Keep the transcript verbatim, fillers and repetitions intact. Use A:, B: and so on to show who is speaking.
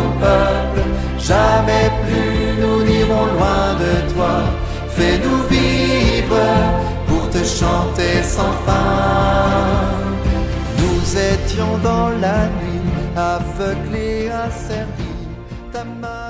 A: peuple. Jamais plus nous n'irons loin de toi. Fais-nous vivre pour te chanter sans fin. Nous étions dans la nuit, aveuglés, asservis. Ta main